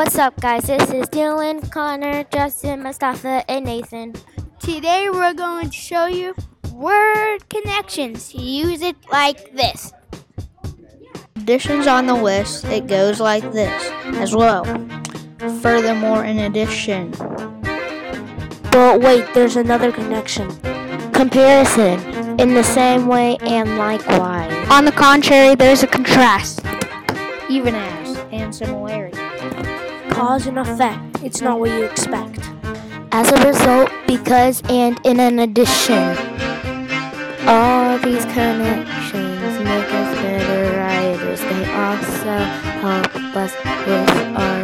What's up, guys? This is Dylan, Connor, Justin, Mustafa, and Nathan. Today we're going to show you word connections. Use it like this. Additions on the list, it goes like this as well. Furthermore, in addition. But wait, there's another connection. Comparison, in the same way and likewise. On the contrary, there's a contrast. Even as, and similarity. Cause and effect, it's not what you expect. As a result, because, and in an addition. All these connections make us better writers. They also help us with our